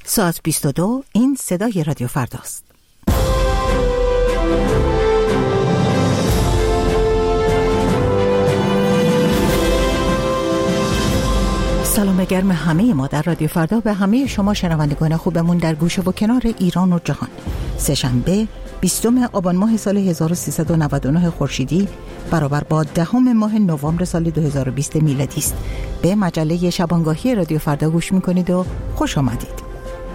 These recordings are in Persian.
ساعت 22 این صدای رادیو فرداست. سلام گرم همه ما در رادیو فردا به همه شما شنوندگان خوبمون در گوشه و کنار ایران و جهان. سه‌شنبه 20 آبان ماه سال 1399 خورشیدی برابر با 10 ماه نوامبر سال 2020 میلادی است. به مجله شبانگاهی رادیو فردا گوش میکنید و خوش آمدید.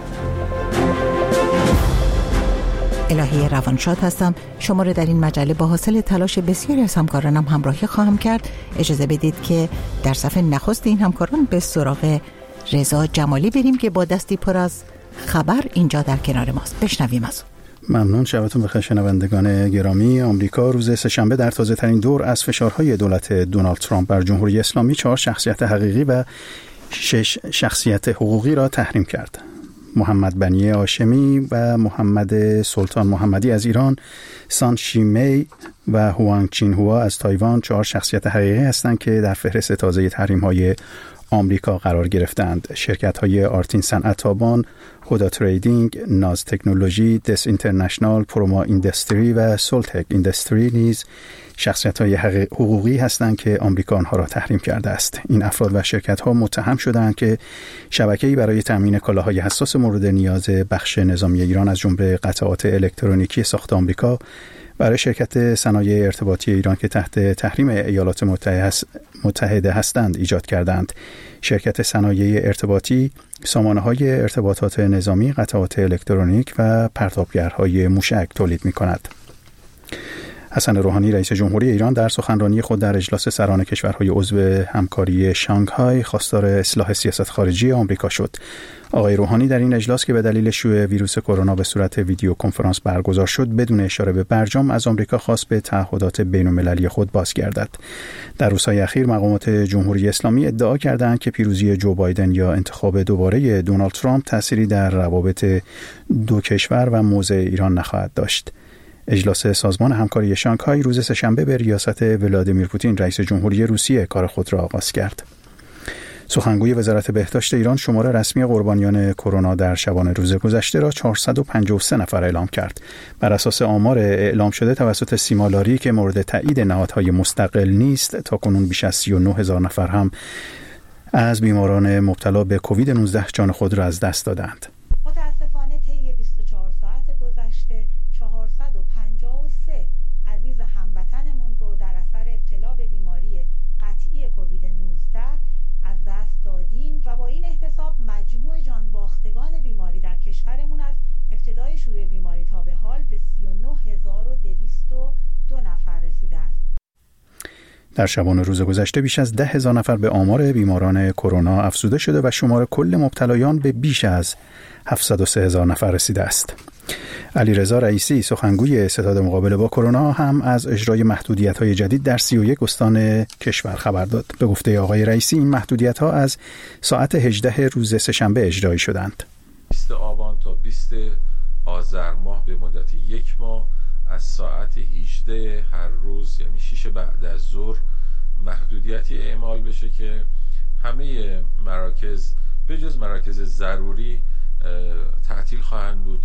الهی روانشاد هستم. شما را در این مجله با حاصل تلاش بسیاری از همکارانم همراهی خواهم کرد. اجازه بدید که در صف نخست این همکاران به سراغ رضا جمالی بریم که با دستی پر از خبر اینجا در کنار ماست. بشنویم از او. ممنون. شبتون بخیر شنوندگان گرامی. آمریکا روز سه‌شنبه در تازه ترین دور از فشارهای دولت دونالد ترامپ بر جمهوری اسلامی 4 شخصیت حقیقی و 6 شخصیت حقوقی را تحریم کرد. محمد بنی هاشمی و محمد سلطان محمدی از ایران، سان شیمی و هوانگ چین هوا از تایوان 4 شخصیت حقیقی هستند که در فهرست تازه تحریم‌های آمریکا قرار گرفتند. شرکت‌های آرتین صنعت تابان، هودا تریدینگ، ناز تکنولوژی، دس اینترنشنال، پروما ایندستری و سولتک ایندستری نیز شخصیت‌های حقوقی هستند که آمریکا آنها را تحریم کرده است. این افراد و شرکت‌ها متهم شدند که شبکه‌ای برای تامین کالاهای حساس مورد نیاز بخش نظامی ایران از جمله قطعات الکترونیکی ساخت آمریکا برای شرکت صنایع ارتباطی ایران که تحت تحریم ایالات متحده هستند ایجاد کردند. شرکت صنایع ارتباطی سامانه‌های ارتباطات نظامی، قطعات الکترونیک و پرتابگرهای موشک تولید می‌کند. حسن روحانی رئیس جمهوری ایران در سخنرانی خود در اجلاس سران کشورهای عضو همکاری شانگهای خواستار اصلاح سیاست خارجی آمریکا شد. آقای روحانی در این اجلاس که به دلیل شیوع ویروس کرونا به صورت ویدیو کنفرانس برگزار شد، بدون اشاره به برجام از آمریکا خواست به تعهدات بین‌المللی خود بازگردد. در روزهای اخیر مقامات جمهوری اسلامی ادعا کردند که پیروزی جو بایدن یا انتخاب دوباره دونالد ترامپ تأثیری در روابط دو کشور و موضع ایران نخواهد داشت. اجلاس سازمان همکاری شانگهای روز سه‌شنبه به ریاست ولادیمیر پوتین رئیس جمهوری روسیه کار خود را آغاز کرد. سخنگوی وزارت بهداشت ایران شمار رسمی قربانیان کرونا در شبانه روز گذشته را 453 نفر اعلام کرد. بر اساس آمار اعلام شده توسط سیمالاری که مورد تایید نهادهای مستقل نیست، تاکنون بیش از 39,000 نفر هم از بیماران مبتلا به کووید 19 جان خود را از دست دادند. متاسفانه طی 24 ساعت گذشته 453 عزیز هموطنمون رو در اثر ابتلا به بیماری قطعی کووید 19 از دست دادیم و با این احتساب مجموع جانباختگان بیماری در کشورمون از ابتدای شیوع بیماری تا به حال به 39,202 نفر رسیده است. در شبانه روز گذشته بیش از 10,000 نفر به آمار بیماران کرونا افزوده شده و شمار کل مبتلایان به بیش از 703,000 نفر رسیده است. علیرضا رئیسی سخنگوی ستاد مقابله با کرونا هم از اجرای محدودیت‌های جدید در 31 استان کشور خبر داد. به گفته آقای رئیسی این محدودیت‌ها از ساعت 18 روز سه‌شنبه اجرایی شدند. 20 آبان تا 20 آذر ماه به مدت 1 ماه از ساعت 18 هر روز یعنی 6 بعد از ظهر محدودیتی اعمال بشه که همه مراکز به جز مراکز ضروری تعطیل خواهند بود.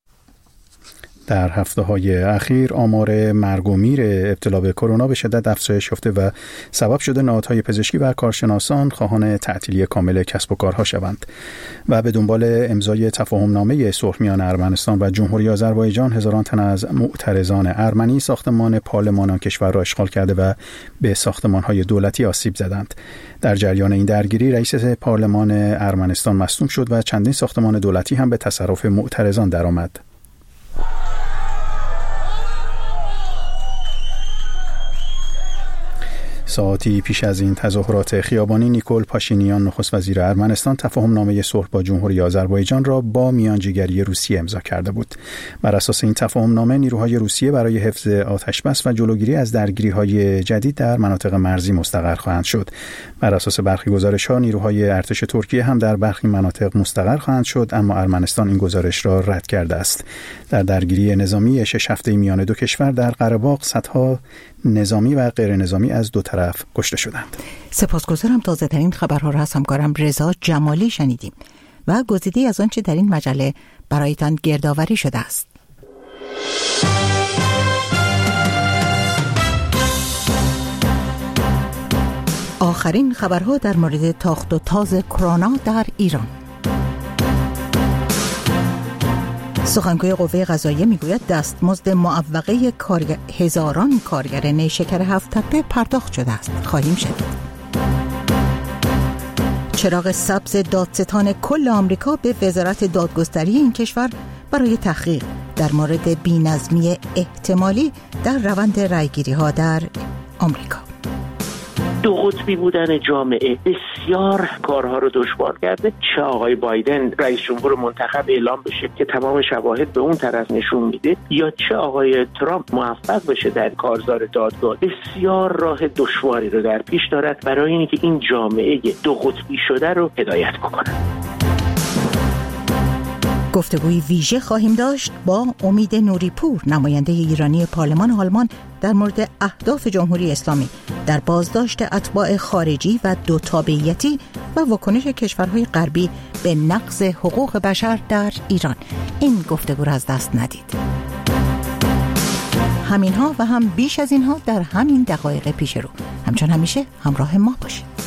در هفته‌های اخیر آمار مرگ و میر ابتلا به کرونا به شدت افزایش یافته و سبب شده نهادهای پزشکی و کارشناسان خواهان تعطیلی کامل کسب و کارها شوند و به دنبال امضای تفاهمنامه صلح میان ارمنستان و جمهوری آذربایجان هزاران تن از معترضان ارمنی ساختمان پارلمان آن کشور را اشغال کرده و به ساختمان‌های دولتی آسیب زدند. در جریان این درگیری رئیس پارلمان ارمنستان مصدوم شد و چندین ساختمان دولتی هم به تصرف معترضان درآمد. ساعتی پیش از این تظاهرات خیابانی نیکول پاشینیان نخست وزیر ارمنستان تفاهمنامه صلح با جمهوری آذربایجان را با میانجیگری روسیه امضا کرده بود. بر اساس این تفاهمنامه نیروهای روسیه برای حفظ آتش‌بس و جلوگیری از درگیری‌های جدید در مناطق مرزی مستقر خواهند شد. بر اساس برخی گزارش‌ها نیروهای ارتش ترکیه هم در برخی مناطق مستقر خواهند شد، اما ارمنستان این گزارش را رد کرده است. در درگیری نظامی 6 هفته میان دو کشور در قره‌باغ صدها نظامی و غیر نظامی از دو طرف کشته شدند. سپاسگزارم. تازه ترین خبرها را از همکارم رضا جمالی شنیدیم. و گزیده‌ای از آنچه در این مجله برایتان گردآوری شده است. آخرین خبرها در مورد تاخت و تاز کرونا در ایران. سخنگوی قوه قضاییه میگوید دستمزد معوقه هزاران کارگر نیشکر هفت تپه پرداخت شده است. خواهیم شنید. چراغ سبز دادستان کل آمریکا به وزارت دادگستری این کشور برای تحقیق در مورد بی‌نظمی احتمالی در روند رأیگیری‌ها در آمریکا. دو قطبی بودن جامعه بسیار کارها رو دشوار کرده. چه آقای بایدن رئیس جمهور منتخب اعلام بشه که تمام شواهد به اون طرف نشون میده، یا چه آقای ترامپ موفق بشه در کارزار دادگاه، بسیار راه دشواری رو در پیش دارد برای اینکه این جامعه دو قطبی شده رو هدایت بکنه. گفتگوی ویژه خواهیم داشت با امید نوریپور، نماینده ایرانی پارلمان آلمان، در مورد اهداف جمهوری اسلامی در بازداشت اتباع خارجی و دو تابعیتی و واکنش کشورهای غربی به نقض حقوق بشر در ایران. این گفتگو را از دست ندید. همینها و هم بیش از اینها در همین دقایق پیش رو. همچون همیشه همراه ما باشید.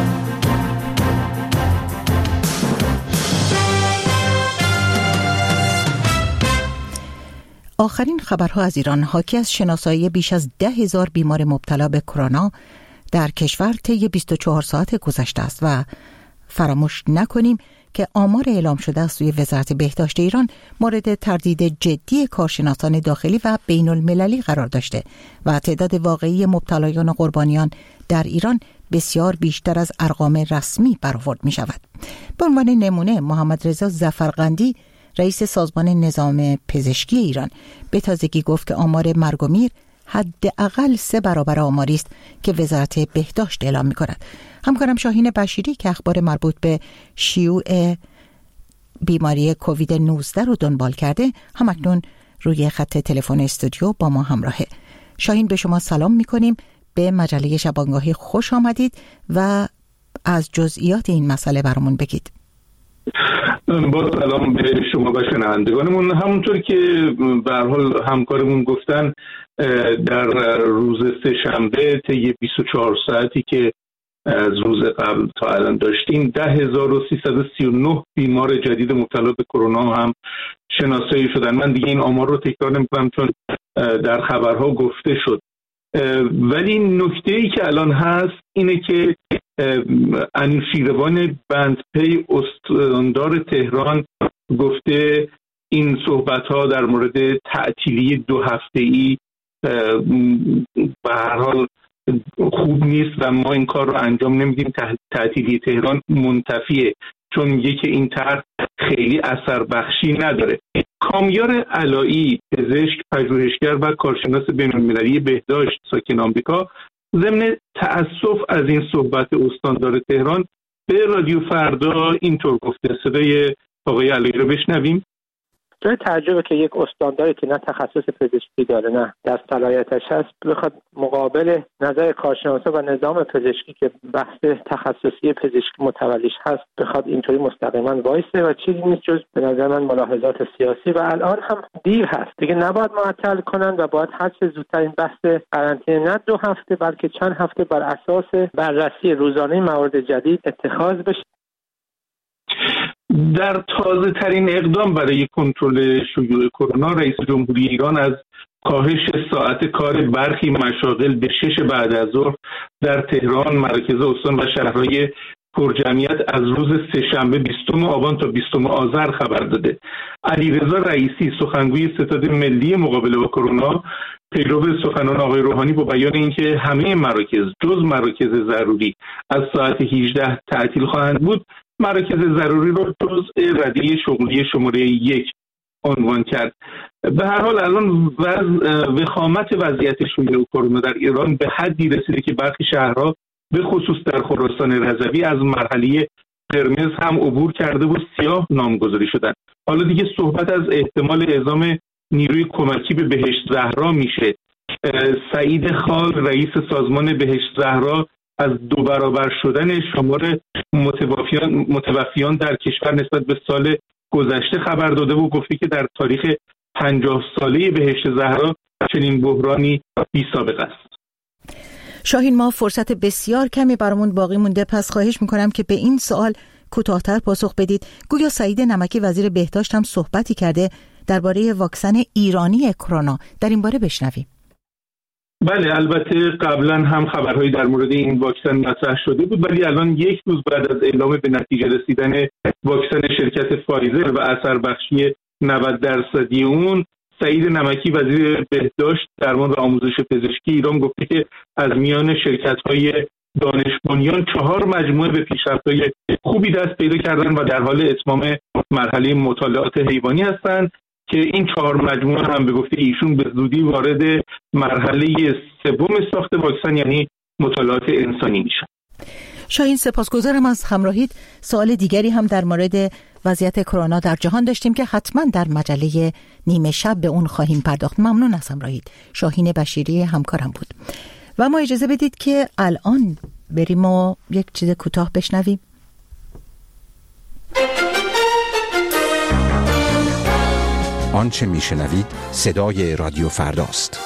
آخرین خبرها از ایران حاکی از شناسایی بیش از 10,000 بیمار مبتلا به کرونا در کشور طی 24 ساعت گذشته است و فراموش نکنیم که آمار اعلام شده از سوی وزارت بهداشت ایران مورد تردید جدی کارشناسان داخلی و بین المللی قرار داشته و تعداد واقعی مبتلایان و قربانیان در ایران بسیار بیشتر از ارقام رسمی برآورد می شود. به عنوان نمونه محمد رضا ظفرقندی رئیس سازمان نظام پزشکی ایران به تازگی گفت که آمار مرگ و میر حداقل 3 برابر آماری است که وزارت بهداشت اعلام می‌کند. همکارم شاهین بشیری که اخبار مربوط به شیوع بیماری کووید 19 رو دنبال کرده همکنون روی خط تلفن استودیو با ما همراهه. شاهین، به شما سلام می‌کنیم. به مجله شبانگاهی خوش آمدید و از جزئیات این مسئله برامون بگید. با سلام به شما و شنوندگانمون. همونطور که به هر حال همکارمون گفتن، در روز سه‌شنبه طی 24 ساعتی که از روز قبل تا الان داشتیم 10,339 بیمار جدید مبتلا به کرونا هم شناسایی شدن. من دیگه این آمار رو تکرار نمی‌کنم چون در خبرها گفته شد، ولی نکته‌ای که الان هست اینه که انوشیروان بندپی استاندار تهران گفته این صحبت‌ها در مورد تعطیلی 2 هفته‌ای به هر حال خوب نیست و ما این کار رو انجام نمیدیم. تعطیلی تهران منتفیه چون میگه که این طرح خیلی اثر بخشی نداره. کامیار علایی، پزشک، پژوهشگر و کارشناس بین‌المللی بهداشت ساکن آمریکا، ضمن تأسف از این صحبت استاندار تهران به رادیو فردا اینطور گفته. صدای آقای علایی رو بشنویم. جای تعجبه که یک استانداری که نه تخصص پزشکی داره نه در صلاحیتش هست بخواد مقابل نظر کارشناسا و نظام پزشکی که بحث تخصصی پزشکی متولیش هست بخواد اینطوری مستقیما وایسه و چیزی نیست جز به نظر من ملاحظات سیاسی و الان هم دیر هست دیگه. نباید معطل کنن و باید هر چه زودتر این بحث قرنطینه نه 2 هفته بلکه چند هفته بر اساس بررسی روزانه موارد جدید اتخاذ بشه. در تازه ترین اقدام برای کنترل شیوع کرونا، رئیس جمهوری ایران از کاهش ساعت کار برخی مشاغل به 6 بعد از ظهر در تهران، مراکز استان و شهرهای پرجمعیت از روز سه‌شنبه 20 آبان تا 20 آذر خبر داده. علیرضا رئیسی، سخنگوی ستاد ملی مقابله با کرونا، پیرو سخنان آقای روحانی با بیان اینکه همه مراکز جز مراکز ضروری از ساعت 18 تعطیل خواهند بود، مراکز ضروری رو جزء ردیه شغلی شماره 1 عنوان کرد. به هر حال الان وخامت وضعیت شیوع کرونا در ایران به حدی رسیده که برخی شهرها به خصوص در خراسان رضوی از مرحله قرمز هم عبور کرده و سیاه نامگذاری شدن. حالا دیگه صحبت از احتمال اعزام نیروی کمکی به بهشت زهرا میشه. سعید خال، رئیس سازمان بهشت زهرا، از 2 برابر شدن شمار متوفیان در کشور نسبت به سال گذشته خبر داده و گفته که در تاریخ 50 ساله بهشت زهرا چنین بحرانی بی سابقه است. شاهین، ما فرصت بسیار کمی برامون باقی مونده، پس خواهش میکنم که به این سوال کوتاه‌تر پاسخ بدید. گویا سعید نمکی وزیر بهداشت هم صحبتی کرده درباره واکسن ایرانی کرونا، در این باره بشنویم. بله، البته قبلا هم خبرهایی در مورد این واکسن مطرح شده بود، ولی الان 1 روز بعد از اعلام به نتیجه رسیدن واکسن شرکت فایزر و اثر بخشی 90% اون، سعید نمکی وزیر بهداشت، درمان و آموزش پزشکی ایران گفته که از میان شرکت‌های دانش بنیان 4 مجموعه به پیشرفت‌های خوبی دست پیدا کردن و در حال اتمام مرحله مطالعات حیوانی هستند که این 4 مجموعه هم به گفته ایشون به زودی وارد مرحله 3 ساخت واکسن یعنی مطالعات انسانی میشن. شاهین، سپاسگزارم از همراهیت. سوال دیگری هم در مورد وضعیت کرونا در جهان داشتیم که حتما در مجله نیمه شب به اون خواهیم پرداخت. ممنون از همراهیت. شاهین بشیری همکارم بود. و ما اجازه بدید که الان بریم و یک چیز کوتاه بشنویم. آنچه میشنوید صدای رادیو فرداست.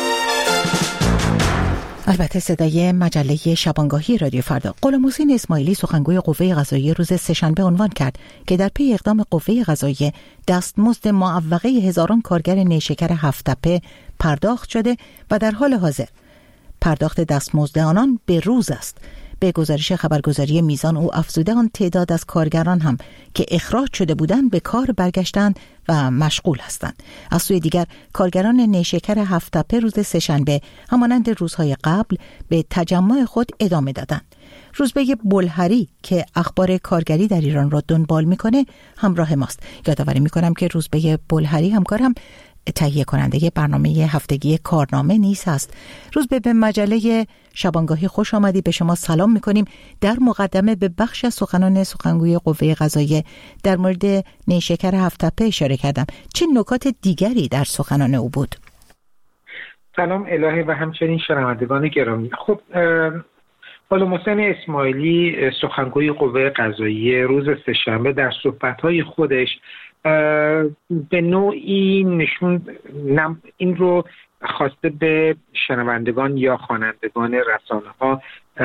البته صدای مجله شبانگاهی رادیو فردا. غلامحسین اسماعیلی سخنگوی قوه قضاییه روز سه‌شنبه عنوان کرد که در پی اقدام قوه قضاییه دستمزد معوقه هزاران کارگر نیشکر هفت‌تپه پرداخت شده و در حال حاضر پرداخت دستمزد آنان به روز است. به گزارش خبرگزاری میزان او افزوده آن تعداد از کارگران هم که اخراج شده بودند به کار برگشتند و مشغول هستند. از سوی دیگر کارگران نیشکر هفت‌تپه روز سه‌شنبه همانند روزهای قبل به تجمع خود ادامه دادند. روزبه بلهری که اخبار کارگری در ایران را دنبال میکنه همراه ماست. یادآوری میکنم که روزبه بلهری همکارم تهیه کننده برنامه هفتگی کارنامه نیز هست. روز به مجله شبانگاهی خوش آمدی. به شما سلام میکنیم. در مقدمه به بخش از سخنان سخنگوی قوه قضاییه در مورد نیشکر هفت‌تپه اشاره کردم. چه نکات دیگری در سخنان او بود؟ سلام الهی و همچنین شنوندگان گرامی. خب غلامحسین اسماعیلی سخنگوی قوه قضاییه روز سه‌شنبه در صحبت‌های خودش به نوعی این رو خواسته به شنوندگان یا خوانندگان رسانه‌ها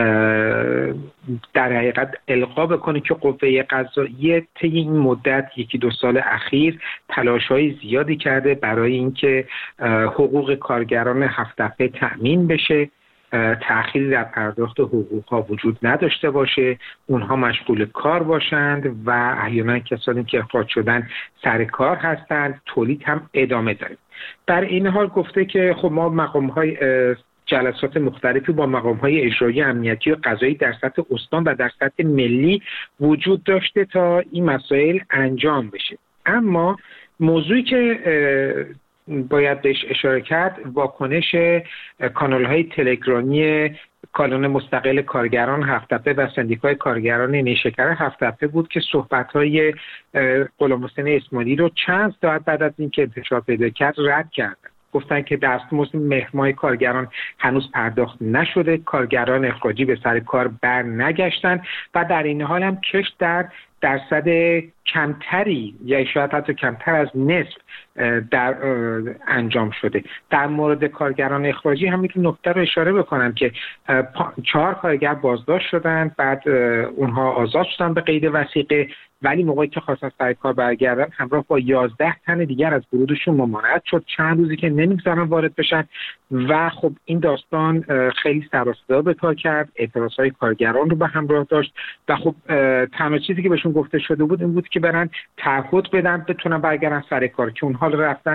در حقیقت القا بکنه که قوه قضاییه طی این مدت 1-2 سال اخیر تلاش‌های زیادی کرده برای اینکه حقوق کارگران هفت‌تپه تأمین بشه، تأخیری در پرداخت حقوقها وجود نداشته باشه، اونها مشغول کار باشند و احیانا کسانی که اخراج شدن سر کار هستند، تولید هم ادامه داره. در این حال گفته که خب ما مقام‌های جلسات مختلفی با مقام‌های اجرایی امنیتی و قضایی در سطح استان و در سطح ملی وجود داشته تا این مسائل انجام بشه. اما موضوعی که باید بهش اشاره کرد واکنش کانال‌های تلگرامی کانال مستقل کارگران هفت‌تپه و سندیکای کارگران نیشکر هفت‌تپه بود که صحبت‌های غلامحسین اسماعیلی رو چند ساعت بعد از اینکه انتشار پیدا کرد رد کردن. گفتن که دستمزد مهر ماه کارگران هنوز پرداخت نشده، کارگران اخراجی به سر کار بر نگشتن و در این حال هم کشت در درصد کمتری یا شاید حتی کمتر از نصف در انجام شده. در مورد کارگران اخراجی هم یک نکته رو اشاره بکنم که 4 کارگر بازداشت شدن، بعد اونها آزاد شدن به قید وثیقه، ولی موقعی که خواستن سر کار برگردن همراه با 11 تن دیگر از ورودشون ممانعت شد. چند روزی که نمیگذارن وارد بشن و خب این داستان خیلی سر و صدا به پا کرد، اعتراضهای کارگران رو به همراه داشت و خب تنها چیزی که بهشون گفته شده بود این بود که برن تعهد بدن بتونن برگردن سر کار، که اونها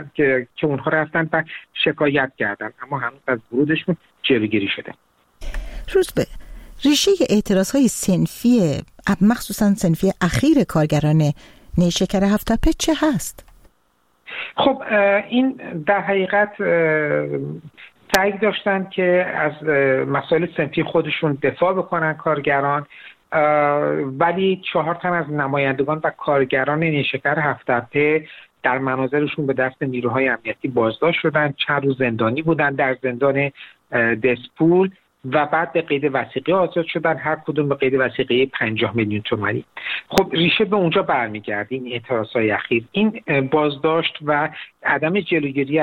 رفتن و شکایت کردن، اما هنوز از ورودشون جلوگیری شده. روزبه، ریشه اعتراضهای صنفی مخصوصا صنفی اخیر کارگران نیشکر هفت‌تپه چه هست؟ خب این در حقیقت سعی داشتن که از مسائل صنفی خودشون دفاع بکنن کارگران، ولی 4 تن از نمایندگان و کارگران نیشکر هفت‌تپه در مناظرشون به دست نیروهای امنیتی بازداشت شدن. چند روز زندانی بودن در زندان دسپول و بعد به قید وثیقه آزاد شدن، هر کدوم به قید وثیقه 50 میلیون تومانی. خب ریشه به اونجا برمیگرده این اعتراضهای اخیر، این بازداشت و عدم جلوگیری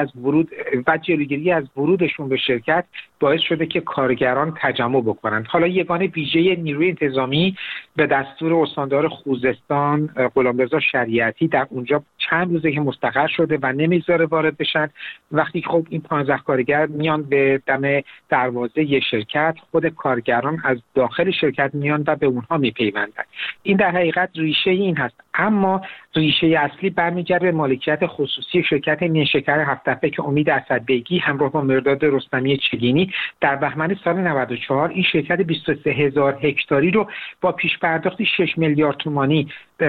از ورودشون به شرکت باعث شده که کارگران تجمع بکنند. حالا یگان ویژه نیروی انتظامی به دستور استاندار خوزستان غلامرضا شریعتی در اونجا چند روزه که مستقر شده و نمیذاره وارد بشن. وقتی خب این 15 کارگر میان به دم دروازه شرکت، خود کارگران از داخل شرکت میان و به اونها میپیوندن. این در حقیقت ریشه این هست، اما ریشه اصلی برمیگرده به مالکیت خصوصی شرکت نیشکر هفت‌تپه که امید اسدبیگی همراه با مرداد رستمی چگینی در بهمن سال 94 این شرکت 23,000 هکتاری رو با پیش پرداختی 6 میلیارد تومانی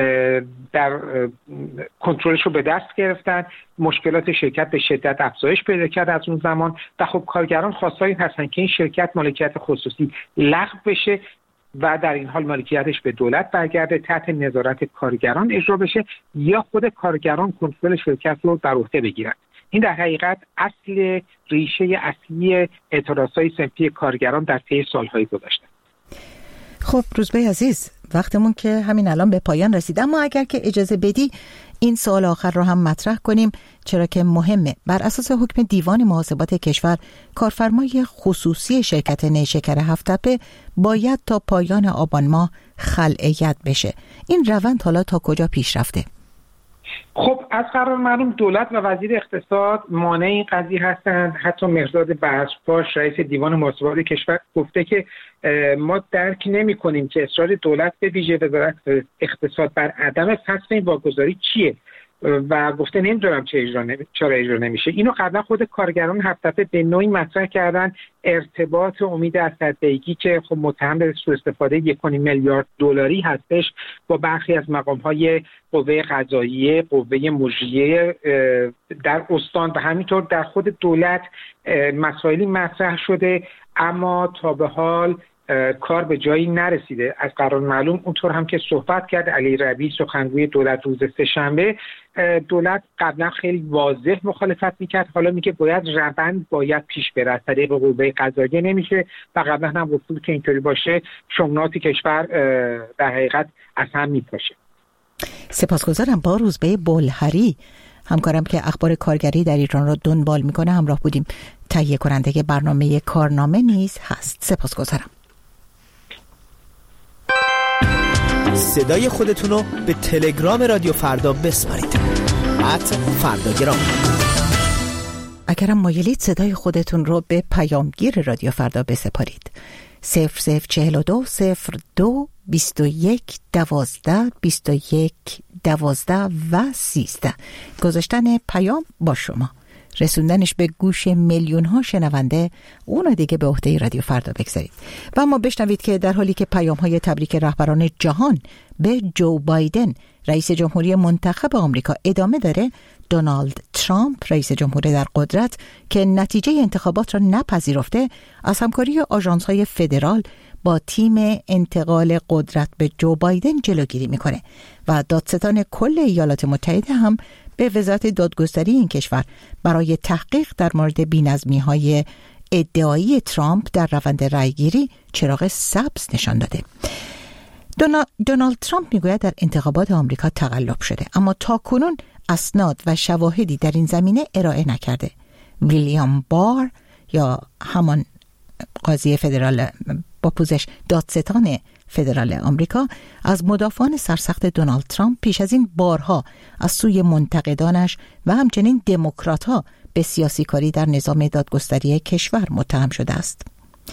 در کنترلش رو به دست گرفتن. مشکلات شرکت به شدت افزایش پیدا کرد از اون زمان و خب کارگران خواستار این هستن که این شرکت مالکیت خصوصی لغو بشه و در این حال مالکیتش به دولت برگرده، تحت نظارت کارگران اجرا بشه یا خود کارگران کنترل شرکت رو بر عهده بگیرن. این در حقیقت اصل ریشه اصلی اعتراضهای صنفی کارگران در طی سالهای گذشته. خب روزبه عزیز، وقتمون که همین الان به پایان رسید، اما اگر که اجازه بدی این سوال آخر رو هم مطرح کنیم، چرا که مهمه. بر اساس حکم دیوان محاسبات کشور، کارفرمای خصوصی شرکت نیشکر هفت‌تپه باید تا پایان آبان ماه خلع بشه. این روند حالا تا کجا پیش رفته؟ خب از قرار معلوم دولت و وزیر اقتصاد مانع این قضیه هستند. حتی مهرداد بزرگپاش رئیس دیوان محاسبات کشور گفته که ما درک نمی کنیم که اصرار دولت به ویژه وزارت اقتصاد بر عدم فسخ این واگذاری چیه و گفته نمیدونم چرا اجرا نمیشه. اینو قبلا خود کارگران هفت‌تپه به نوعی مطرح کردن. ارتباط امید اسدبیگی که خب متهم به سوء استفاده 1.5 میلیارد دلاری هستش با برخی از مقام‌های قوه قضاییه، قوه مجریه در استان و همینطور در خود دولت مسائلی مطرح شده، اما تا به حال کار به جایی نرسیده. از قرار معلوم اونطور هم که صحبت کرد علی ربیع سخنگوی دولت روز سه‌شنبه، دولت قبلا خیلی واضح مخالفت میکرد، حالا میگه روند باید پیش بره از طریق قوه قضاییه نمیشه و قبلا هم گفت که اینطوری باشه شمنات کشور در حقیقت از هم میپاشه. سپاسگزارم. با روزبه بلهری همکارم که اخبار کارگری در ایران را دنبال میکنه همراه بودیم. تهیه کننده برنامه کارنامه نیز هست. سپاسگزارم. صدای خودتون رو به تلگرام رادیو فردا بسپارید. @فرداگرام. اگرم مایلید صدای خودتون رو به پیامگیر رادیو فردا بسپارید. 0042 02 21 12 21 12 و 13. گذاشتن پیام با شما، رسوندنش به گوش میلیون ها شنونده، اونو دیگه به عهده رادیو فردا بگذارید. و اما بشنوید که در حالی که پیام های تبریک رهبران جهان به جو بایدن رئیس جمهوری منتخب آمریکا ادامه داره، دونالد ترامپ رئیس جمهور در قدرت که نتیجه انتخابات را نپذیرفته، از همکاری آژانس های فدرال با تیم انتقال قدرت به جو بایدن جلوگیری میکنه و دادستان کل ایالات متحده هم به وزارت دادگستری این کشور برای تحقیق در مورد بی‌نظمی‌های ادعایی ترامپ در روند رأیگیری چراغ سبز نشان داده. دونالد ترامپ میگوید در انتخابات آمریکا تقلب شده، اما تاکنون اسناد و شواهدی در این زمینه ارائه نکرده. ویلیام بار یا همان قاضی فدرال با پوزش دادستان فدرال آمریکا از مدافعان سرسخت دونالد ترامپ پیش از این بارها از سوی منتقدانش و همچنین دموکرات‌ها به سیاسی کاری در نظام دادگستری کشور متهم شده است.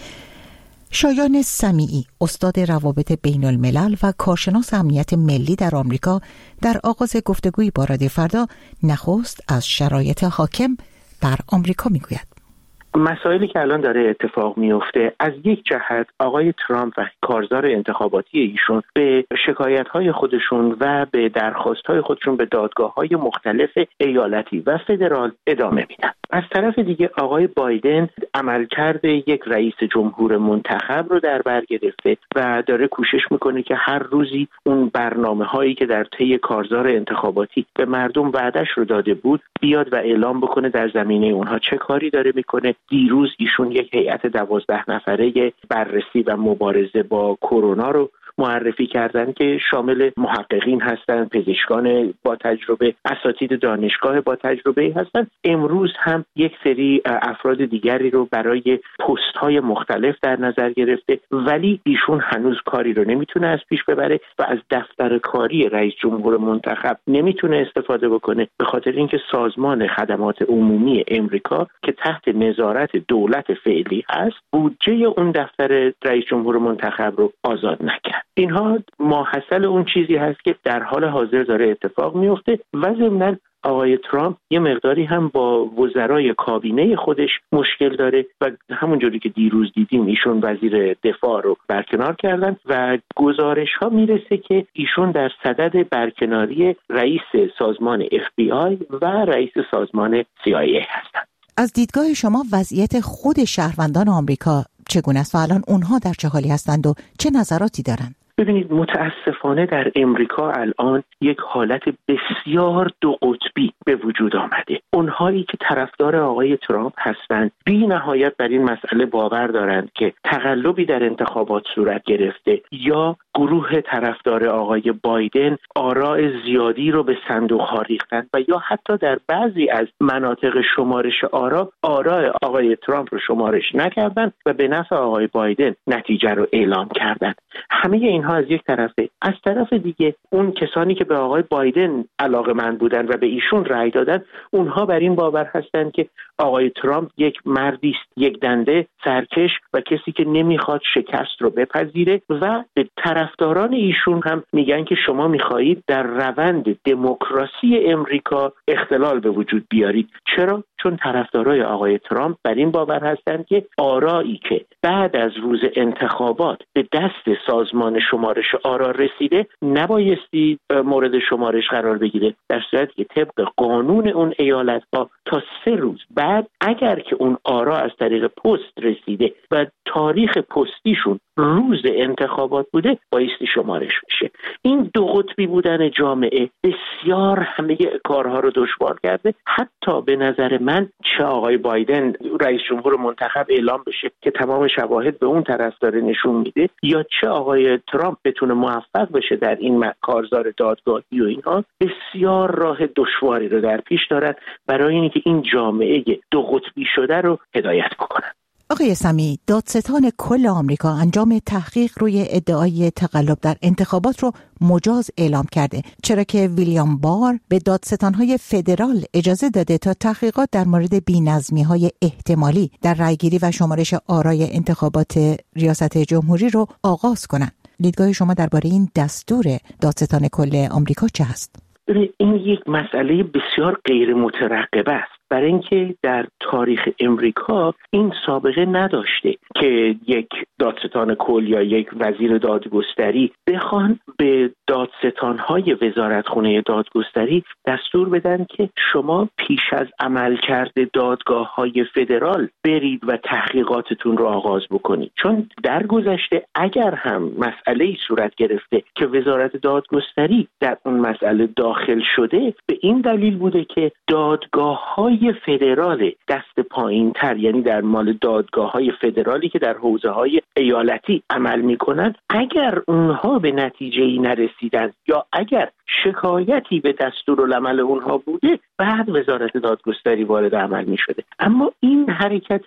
شایان سمیعی، استاد روابط بین الملل و کارشناس امنیت ملی در آمریکا، در آغاز گفتگویی با رادیو فردا نخست از شرایط حاکم بر آمریکا میگوید. مسائلی که الان داره اتفاق میفته، از یک جهت آقای ترامپ و کارزار انتخاباتی ایشون به شکایت‌های خودشون و به درخواست‌های خودشون به دادگاه‌های مختلف ایالتی و فدرال ادامه میدن. از طرف دیگه آقای بایدن عملکرد یک رئیس جمهور منتخب رو در بر گرفته و داره کوشش میکنه که هر روزی اون برنامه‌هایی که در طی کارزار انتخاباتی به مردم وعده‌اش رو داده بود بیاد و اعلام بکنه در زمینه اونها چه کاری داره میکنه دیروز ایشون یک هیئت 12 نفره بررسی و مبارزه با کرونا رو معرفی کردن که شامل محققین هستند، پزشکان با تجربه، اساتید دانشگاه با تجربه هستند. امروز هم یک سری افراد دیگری رو برای پست‌های مختلف در نظر گرفته، ولی ایشون هنوز کاری رو نمیتونه از پیش ببره و از دفتر کاری رئیس جمهور منتخب نمیتونه استفاده بکنه، به خاطر اینکه سازمان خدمات عمومی امریکا که تحت نظارت دولت فعلی هست، بودجه اون دفتر رئیس جمهور منتخب رو آزاد نکرد. اینها ماحصل اون چیزی هست که در حال حاضر داره اتفاق میفته و ضمناً آقای ترامپ یه مقداری هم با وزرای کابینه خودش مشکل داره و همونجوری که دیروز دیدیم ایشون وزیر دفاع رو برکنار کردن و گزارش ها میرسه که ایشون در صدد برکناری رئیس سازمان FBI و رئیس سازمان CIA هستن. از دیدگاه شما وضعیت خود شهروندان آمریکا چگونه است و الان اونها در چه حالی هستند و چه نظراتی دارند؟ ببینید، متاسفانه در امریکا الان یک حالت بسیار دو قطبی به وجود آمده. اونهایی که طرفدار آقای ترامپ هستند بی نهایت بر این مسئله باور دارند که تقلبی در انتخابات صورت گرفته یا گروه طرفدار آقای بایدن آراء زیادی رو به صندوق ها ریختند و یا حتی در بعضی از مناطق شمارش آراء آقای ترامپ رو شمارش نکردند و به نفع آقای بایدن نتیجه رو اعلام کردند. همه اینها از یک طرفه. از طرف دیگه اون کسانی که به آقای بایدن علاقه‌مند بودن و به ایشون رأی دادن، اونها بر این باور هستند که آقای ترامپ یک مردی است، یک دنده سرکش و کسی که نمیخواد شکست رو بپذیره و به طرفداران ایشون هم میگن که شما میخواهید در روند دموکراسی امریکا اختلال به وجود بیارید. چرا؟ چون طرفدارای آقای ترامپ بر این باور هستند که آرایی که بعد از روز انتخابات به دست سازمان شمارش آرا رسیده نبایستی مورد شمارش قرار بگیره، در صورتی که طبق قانون اون ایالت‌ها تا 3 روز بعد اگر که اون آرا از طریق پست رسیده و تاریخ پستیشون روز انتخابات بوده بایستی شمارش بشه. این دو قطبی بودن جامعه بسیار همه کارها رو دشوار کرده. حتی به نظر من چه آقای بایدن رئیس جمهور منتخب اعلام بشه که تمام شواهد به اون طرف داره نشون میده، یا چه آقای ترامپ بتونه موفق بشه در این کارزار دادگاهی و اینها، بسیار راه دشواری رو در پیش دارد برای اینکه این جامعه دو قطبی شده رو هدایت بکنن. آقای سمی، دادستان کل آمریکا انجام تحقیق روی ادعای تقلب در انتخابات رو مجاز اعلام کرده، چرا که ویلیام بار به دادستان‌های فدرال اجازه داده تا تحقیقات در مورد بی‌نظمی‌های احتمالی در رأیگیری و شمارش آرای انتخابات ریاست جمهوری رو آغاز کنند. دیدگاه شما درباره این دستور دادستان کل آمریکا چه هست؟ این یک مسئله بسیار غیر مترقبه است، برای اینکه در تاریخ امریکا این سابقه نداشته که یک دادستان کل یا یک وزیر دادگستری بخوان به دادستان‌های وزارتخانه دادگستری دستور بدن که شما پیش از عملکرد دادگاه‌های فدرال برید و تحقیقاتتون رو آغاز بکنید. چون در گذشته اگر هم مسئله‌ای صورت گرفته که وزارت دادگستری در اون مسئله داخل شده، به این دلیل بوده که دادگاه‌های فدرال دست پایین تر، یعنی در مال دادگاه‌های فدرالی که در حوزه‌های ایالتی عمل می‌کنند، اگر اونها به نتیجه‌ای نرسیدند یا اگر شکایتی به دستورالعمل اونها بوده، بعد وزارت دادگستری وارد عمل می‌شده. اما این حرکت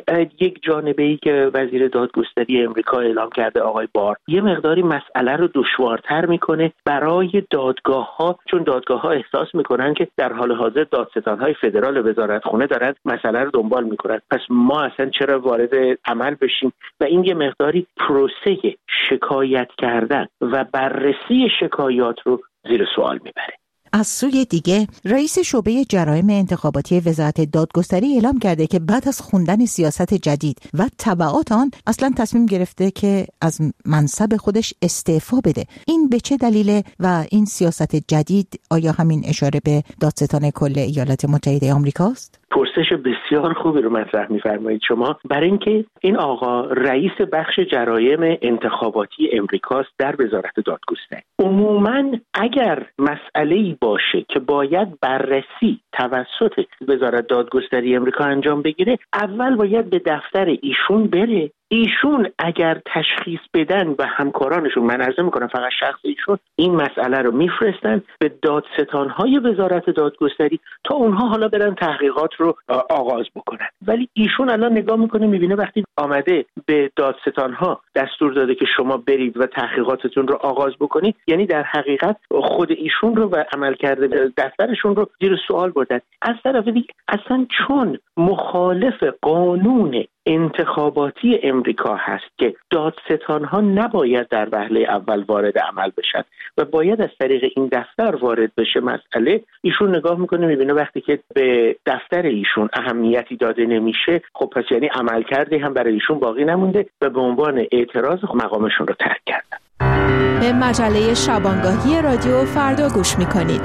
یک جانبه‌ای که وزیر دادگستری امریکا اعلام کرده آقای بار، یه مقداری مسئله رو دشوارتر می‌کنه برای دادگاه‌ها، چون دادگاه‌ها احساس می‌کنن که در حال حاضر دادستان‌های فدرال وزارتخانه دارن مسئله رو دنبال می‌کنن، پس ما اصلا چرا وارد عمل بشیم؟ و این یه مقداری پروسه شکایت کردن و بررسی شکایات رو زیر سوال میبره. از سوی دیگه رئیس شعبه جرایم انتخاباتی وزارت دادگستری اعلام کرده که بعد از خوندن سیاست جدید و تبعات آن اصلا تصمیم گرفته که از منصب خودش استعفا بده. این به چه دلیله و این سیاست جدید آیا همین اشاره به دادستان کل ایالات متحده آمریکاست؟ پرسش بسیار خوبی رو مطرح می‌فرمایید شما، برای اینکه این آقا رئیس بخش جرایم انتخاباتی امریکاست در وزارت دادگستری. عموماً اگر مسئله‌ای باشه که باید بررسی توسط وزارت دادگستری امریکا انجام بگیره، اول باید به دفتر ایشون بره. ایشون اگر تشخیص بدن و همکارانشون، من عرض میکنم فقط شخص ایشون، این مسئله رو میفرستن به دادستانهای وزارت دادگستری تا اونها حالا برن تحقیقات رو آغاز بکنن. ولی ایشون الان نگاه میکنه میبینه وقتی آمده به دادستانها دستور داده که شما برید و تحقیقاتتون رو آغاز بکنید، یعنی در حقیقت خود ایشون رو و عملکرد دفترشون رو زیر سوال بردن. از طرف دیگه اصلا چون مخالف قانون انتخاباتی امریکا هست که دادستانها نباید در وهله اول وارد عمل بشن و باید از طریق این دفتر وارد بشه مسئله، ایشون نگاه میکنه میبینه وقتی که به دفتر ایشون اهمیتی داده نمیشه، خب پس یعنی عملکردی هم برای ایشون باقی نمونده و به عنوان اعتراض مقامشون رو ترک کردن. به مجله شبانگاهی رادیو فردا گوش میکنید.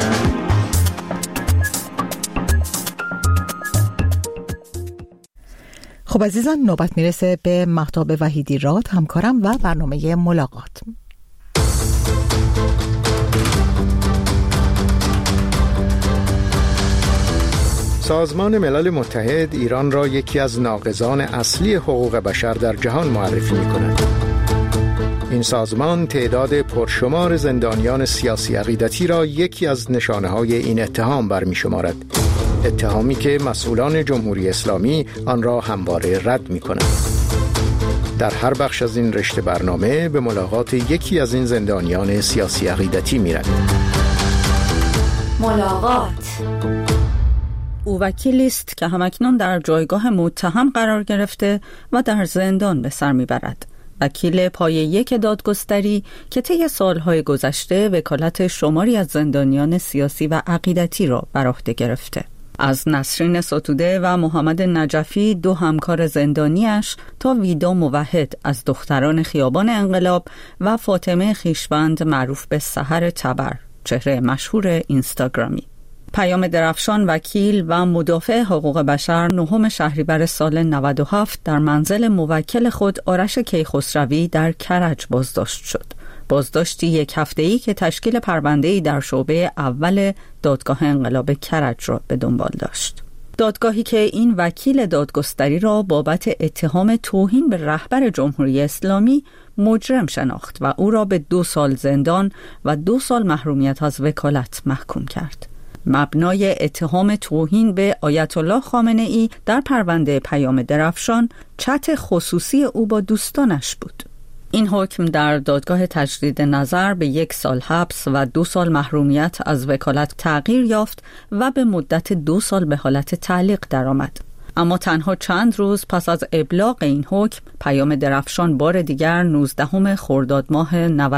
خب عزیزان، نوبت میرسه به مهتاب وحیدی راد، همکارم و برنامه ملاقات. سازمان ملل متحد ایران را یکی از ناقضان اصلی حقوق بشر در جهان معرفی می‌کند. این سازمان تعداد پرشمار زندانیان سیاسی عقیدتی را یکی از نشانه‌های این اتهام برمی‌شمارد. اتهامی که مسئولان جمهوری اسلامی آن را همواره رد می‌کنند. در هر بخش از این رشته برنامه به ملاقات یکی از این زندانیان سیاسی عقیدتی می‌رویم. ملاقات. او وکیلی است که همکنون در جایگاه متهم قرار گرفته و در زندان به سر میبرد. وکیل پایه یک دادگستری که طی سالهای گذشته وکالت شماری از زندانیان سیاسی و عقیدتی را بر عهده گرفته. از نسرین ستوده و محمد نجفی، دو همکار زندانیش، تا ویدا موحد از دختران خیابان انقلاب و فاطمه خویشوند معروف به سحر تبر، چهره مشهور اینستاگرامی. پیام درفشان، وکیل و مدافع حقوق بشر، 9 شهریور سال 97 در منزل موکل خود آرش کیخسروی در کرج بازداشت شد. بازداشتی 1 هفته‌ای که تشکیل پرونده‌ای در شعبه اول دادگاه انقلاب کرج را به دنبال داشت. دادگاهی که این وکیل دادگستری را بابت اتهام توهین به رهبر جمهوری اسلامی مجرم شناخت و او را به 2 سال زندان و 2 سال محرومیت از وکالت محکوم کرد. مبنای اتهام توهین به آیت الله خامنه‌ای در پرونده پیام درفشان چت خصوصی او با دوستانش بود. این حکم در دادگاه تجدید نظر به 1 سال حبس و 2 سال محرومیت از وکالت تغییر یافت و به مدت 2 سال به حالت تعلیق درآمد. اما تنها چند روز پس از ابلاغ این حکم، پیام درفشان بار دیگر 19 خرداد ماه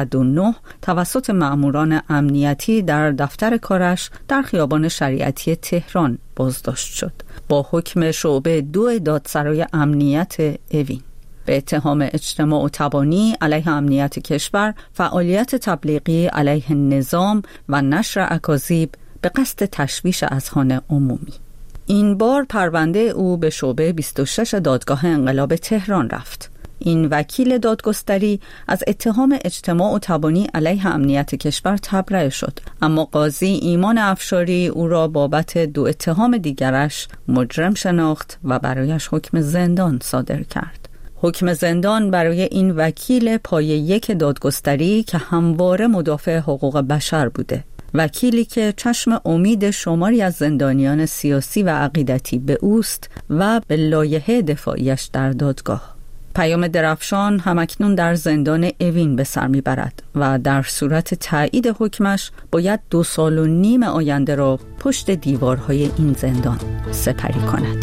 99 توسط مأموران امنیتی در دفتر کارش در خیابان شریعتی تهران بازداشت شد با حکم شعبه 2 دادسرای امنیت اوین به اتهام اجتماع و تبانی علیه امنیت کشور، فعالیت تبلیغی علیه نظام و نشر اکاذیب به قصد تشویش اذهان عمومی. این بار پرونده او به شعبه 26 دادگاه انقلاب تهران رفت. این وکیل دادگستری از اتهام اجتماع و تبانی علیه امنیت کشور تبرئه شد، اما قاضی ایمان افشاری او را بابت 2 اتهام دیگرش مجرم شناخت و برایش حکم زندان صادر کرد. حکم زندان برای این وکیل پایه یک دادگستری که همواره مدافع حقوق بشر بوده، وکیلی که چشم امید شماری از زندانیان سیاسی و عقیدتی به اوست و به لایحه دفاعیش در دادگاه. پیام درفشان همکنون در زندان اوین به سر میبرد و در صورت تایید حکمش باید 2.5 سال آینده را پشت دیوارهای این زندان سپری کند.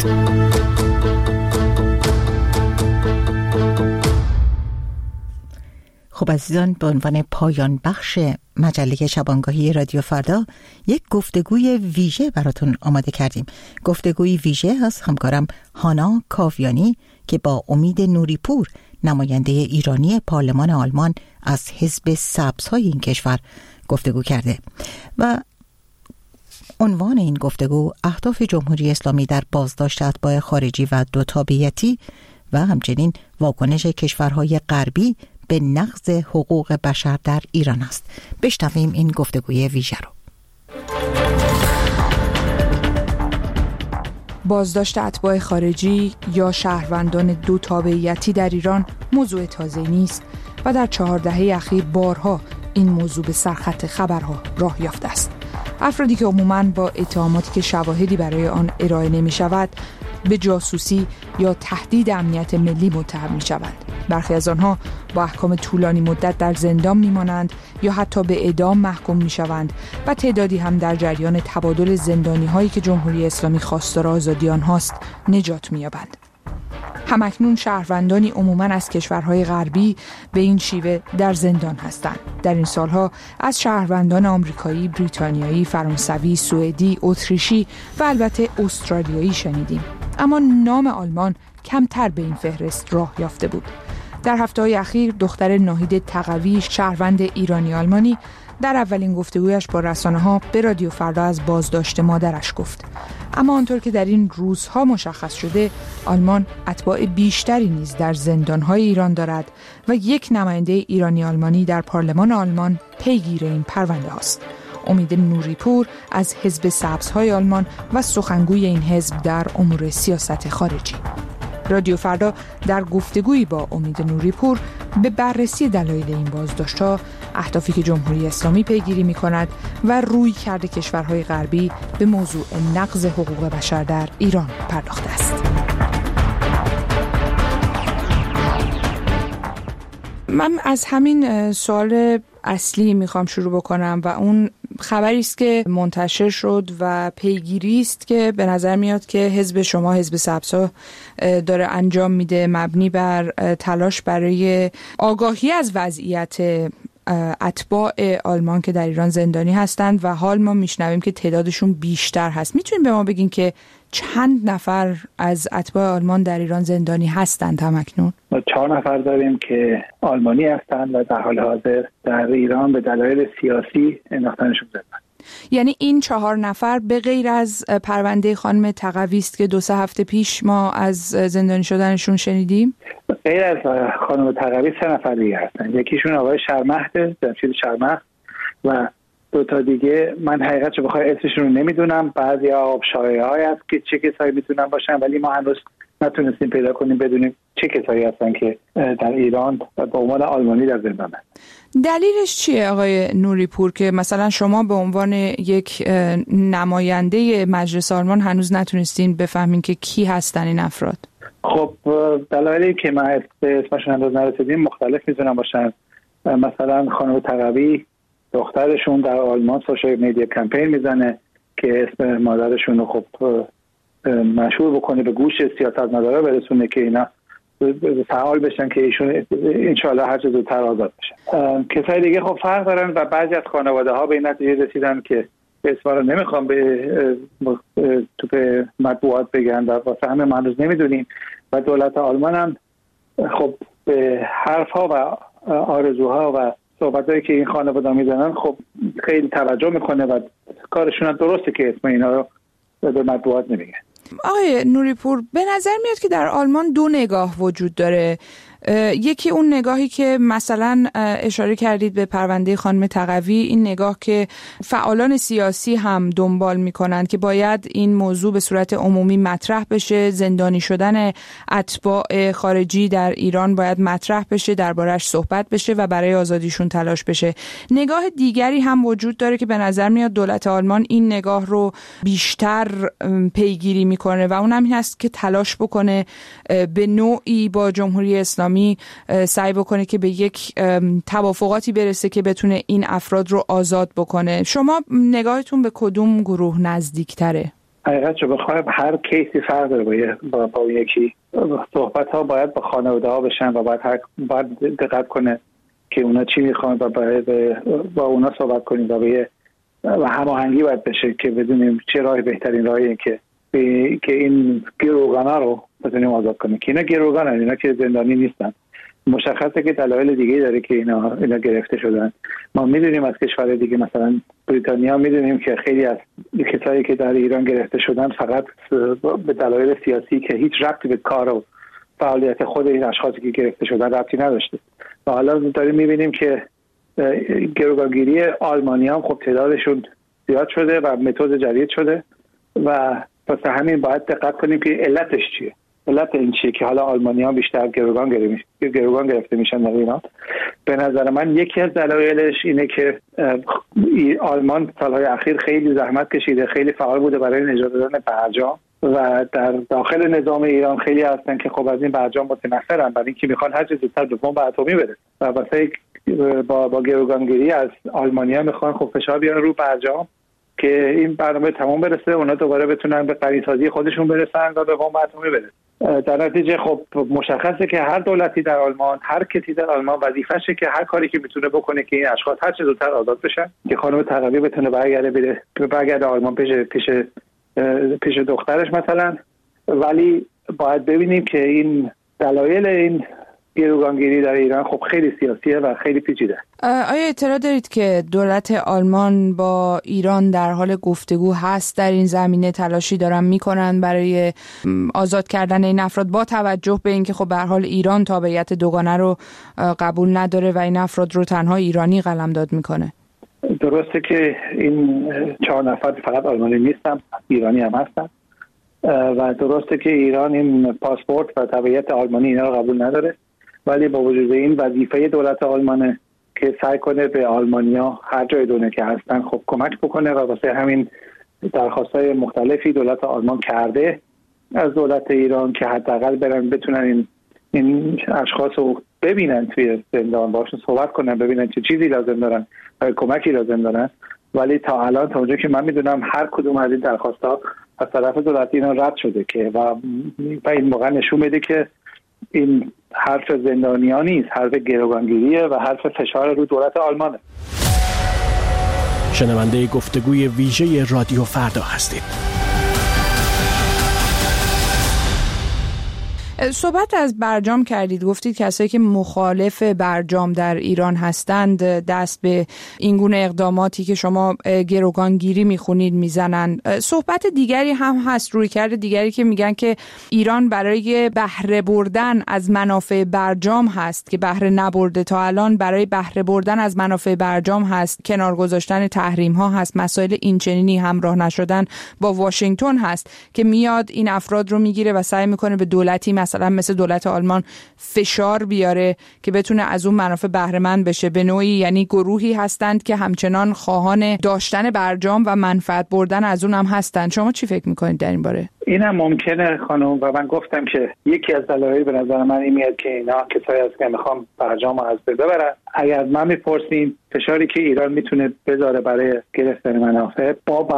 خب عزیزان، به عنوان پایان بخش مجله شبانگاهی رادیو فردا یک گفتگوی ویژه براتون آماده کردیم. گفتگوی ویژه از همکارم هانا کاویانی که با امید نوریپور، نماینده ایرانی پارلمان آلمان از حزب سبزهای این کشور، گفتگو کرده و عنوان این گفتگو اهداف جمهوری اسلامی در بازداشت اتباع خارجی و دو تابعیتی و همچنین واکنش کشورهای غربی به نقض حقوق بشر در ایران است. بشنویم این گفتگوی ویژه رو. بازداشت اتباع خارجی یا شهروندان دو تابعیتی در ایران موضوع تازه نیست و در 4 دهه اخیر بارها این موضوع به سرخط خبرها راه یافته است. افرادی که عموماً با اتهاماتی که شواهدی برای آن ارائه نمی شود به جاسوسی یا تهدید امنیت ملی متهم می شوند. برخی از آنها با احکام طولانی مدت در زندان می مانند یا حتی به اعدام محکوم می شوند و تعدادی هم در جریان تبادل زندانی هایی که جمهوری اسلامی خواستار آزادی آنهاست نجات می یابند. همکنون شهروندانی عموماً از کشورهای غربی به این شیوه در زندان هستند. در این سالها از شهروندان آمریکایی، بریتانیایی، فرانسوی، سوئدی، اتریشی و البته استرالیایی شنیدیم. اما نام آلمان کمتر به این فهرست راه یافته بود. در هفته‌های اخیر دختر ناهید تقوی، شهروند ایرانی آلمانی، در اولین گفتگویش با رسانه‌ها به رادیو فردا از بازداشت مادرش گفت. اما آنطور که در این روزها مشخص شده، آلمان اتباع بیشتری نیز در زندان‌های ایران دارد و یک نماینده ایرانی آلمانی در پارلمان آلمان پیگیر این پرونده است. امید نوری‌پور از حزب سبزهای آلمان و سخنگوی این حزب در امور سیاست خارجی. رادیو فردا در گفتگویی با امید نوری‌پور به بررسی دلایل این بازداشت‌ها، اهدافی که جمهوری اسلامی پیگیری می‌کند و رویکرد کشورهای غربی به موضوع نقض حقوق بشر در ایران پرداخته است. من از همین سوال اصلی میخوام شروع بکنم و اون خبری است که منتشر شد و پیگیری است که به نظر میاد که حزب شما، حزب سبزها، داره انجام میده، مبنی بر تلاش برای آگاهی از وضعیت اتباع آلمان که در ایران زندانی هستند و حال ما میشنویم که تعدادشون بیشتر هست. میتونیم به ما بگین که چند نفر از اتباع آلمان در ایران زندانی هستند همکنون؟ ما 4 نفر داریم که آلمانی هستند و در حال حاضر در ایران به دلایل سیاسی انداختنشون زندان. یعنی این 4 نفر به غیر از پرونده خانم تقوی است که 2-3 هفته پیش ما از زندانی شدنشون شنیدیم؟ غیر از خانم تقوی 3 نفر دیگه هستن. یکیشون آقای شرمهد، جمشید شرمهد، و 2 تا دیگه من حقیقتش بخوای اسمشون رو نمیدونم. بعضی آبشاره‌های هست که چه کسایی میتونن باشن، ولی ما هنوز نتونستیم پیدا کنیم بدونیم چه کسایی هستن که در ایران با عنوان آلمانی در زندان هستن. دلیلش چیه آقای نوری‌پور که مثلا شما به عنوان یک نماینده مجلس آلمان هنوز نتونستین بفهمین که کی هستن این افراد؟ خب دلایلی که ما به اسمشون هنوز نرسیدیم مختلف میتونن باشن. مثلا خانم تقوی دخترشون در آلمان سوشال میدیا کمپین میزنه که اسم مادرشون رو خب مشهور بکنه، به گوش سیاستمدارا برسونه که اینا فعال بشن که ایشون انشالله هر چه زودتر آزاد بشن. کسای دیگه خب فرق دارن و بعضی از خانواده ها به این نتیجه رسیدن که اسما رو نمیخوام به مطبوعات بگن و واسه همه ما هنوز نمیدونیم و دولت آلمان هم خب به حرفها و آرزوها و صحبتایی که این خانواده میزنن خب خیلی توجه میکنه و کارشون هم درسته که اسم اینا رو به مطبوعات نمیگن. آقای نوری‌پور، به نظر میاد که در آلمان 2 نگاه وجود داره. یکی اون نگاهی که مثلا اشاره کردید به پرونده خانم تقوی، این نگاه که فعالان سیاسی هم دنبال میکنند که باید این موضوع به صورت عمومی مطرح بشه، زندانی شدن اتباع خارجی در ایران باید مطرح بشه، دربارش صحبت بشه و برای آزادیشون تلاش بشه. نگاه دیگری هم وجود داره که به نظر میاد دولت آلمان این نگاه رو بیشتر پیگیری میکنه و اون هم این هست که تلاش بکنه به نوعی با جمهوری اسلامی سعی بکنه که به یک توافقاتی برسه که بتونه این افراد رو آزاد بکنه. شما نگاهتون به کدوم گروه نزدیکتره؟ حقیقت رو بخوایم هر کیسی فرق داره با یکی. صحبت ها باید با خانواده ها بشن و باید دقت کنه که اونا چی میخوان و باید با اونا صحبت کنیم و هماهنگی باید بشه که بدونیم چه راه بهترین راهیه که این گروگانا رو بتونیم آزاد کنیم. که اینا گروگان هستن، اینا که زندانی نیستن مشخصه که دلایل دیگه داره که اینا گرفته شدن. ما میدونیم از کشور دیگه مثلا بریتانیا میدونیم که خیلی از کسایی که در ایران گرفته شدن فقط به دلایل سیاسی که هیچ ربطی به کار و فعالیت خود این اشخاصی که گرفته شدن ربطی نداشته. و حالا داریم میبینیم که گروگانگیری آلمانی هم خب تعدادشون زیاد شده و متد جدید شده و واسه همین باید دقت کنیم که علتش چیه. علت این چیه که حالا آلمانی‌ها بیشتر گروگان گرفته میشن در ایران؟ به نظر من یکی از دلایلش اینه که آلمان سالهای اخیر خیلی زحمت کشیده، خیلی فعال بوده برای نجات دادن برجام و در داخل نظام ایران خیلی هستن که خب از این برجام متنفرن، برای اینکه میخوان هر چه زودتر به بمب اتمی برسه و واسه با گروگانگیری از آلمانی‌ها میخوان خب فشار بیارن رو برجام که این برنامه تمام برسه، اونا دوباره بتونن به غنیسازی خودشون برسن و به بمب اتمی برسن. در نتیجه خب مشخصه که هر دولتی در آلمان، هر کسی در آلمان وظیفه‌شه که هر کاری که میتونه بکنه که این اشخاص هر چه زودتر آزاد بشن، که خانم تقوی بتونه برگرده آلمان پیش دخترش مثلا. ولی باید ببینیم که این دلایل این گروگانگیری در ایران خب خیلی سیاسیه و خیلی پیچیده. آیا اطلاع دارید که دولت آلمان با ایران در حال گفتگو هست در این زمینه، تلاشی دارن میکنن برای آزاد کردن این افراد، با توجه به اینکه خب به هر حال ایران تابعیت دوگانه رو قبول نداره و این افراد رو تنها ایرانی قلمداد میکنه؟ درسته که این 4 نفر فقط آلمانی نیستن، ایرانی هم هستن و درسته که ایران این پاسپورت و تبعیت آلمانی اینا رو قبول نداره، ولی با وجود این وظیفه دولت آلمانه که سعی کنه به آلمانیا هر جای دنیا که هستن خب کمک بکنه و واسه همین درخواست‌های مختلفی دولت آلمان کرده از دولت ایران که حداقل بتونن این اشخاص رو ببینن توی زندان، باشون صحبت کنن، ببینن چه چیزی لازم دارن و کمکی لازم دارن. ولی تا الان تا اونجا که من میدونم هر کدوم از این درخواست‌ها از طرف دولت ایران رد شده که و این واقعا نشون میده که این حرف زندانیان نیست، حرف گروگانگیریه و حرف فشار رو دولت آلمانه. شنونده گفتگوی ویژه رادیو فردا هستید. صحبت از برجام کردید، گفتید کسایی که مخالف برجام در ایران هستند دست به این گونه اقداماتی که شما گروگانگیری میخونید میزنن. صحبت دیگری هم هست، رویکرد دیگری که میگن که ایران برای بهره بردن از منافع برجام هست که بهره نبرده تا الان، برای بهره بردن از منافع برجام هست، کنار گذاشتن تحریم ها هست، مسائل اینچنینی همراه نشدن با واشنگتن هست که میاد این افراد رو میگیره و سعی میکنه به دولتی مثلا مثل دولت آلمان فشار بیاره که بتونه از اون منافع بهره مند بشه. به نوعی یعنی گروهی هستند که همچنان خواهان داشتن برجام و منفعت بردن از اون هم هستند. شما چی فکر میکنید در این باره؟ اینم ممکنه خانم، و من گفتم که یکی از دلایل به نظر من این میاد که اینا کسایی هست که میخوام برجام از بین ببرن. اگر من میپرسیم فشاری که ایران میتونه بذاره برای گرفتن منافع